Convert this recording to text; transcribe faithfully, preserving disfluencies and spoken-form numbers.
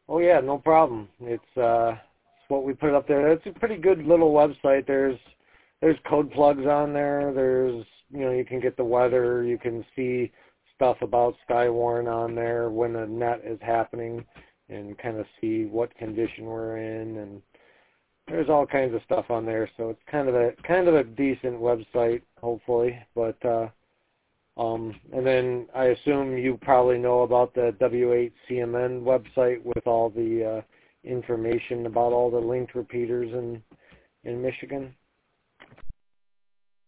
Oh yeah, no problem. It's uh, it's what we put up there. It's a pretty good little website. There's there's code plugs on there. There's you know you can get the weather. You can see stuff about Skywarn on there when the net is happening, and kind of see what condition we're in. And there's all kinds of stuff on there. So it's kind of a kind of a decent website, hopefully. But uh, Um, and then I assume you probably know about the W eight C M N website with all the uh, information about all the linked repeaters in in Michigan.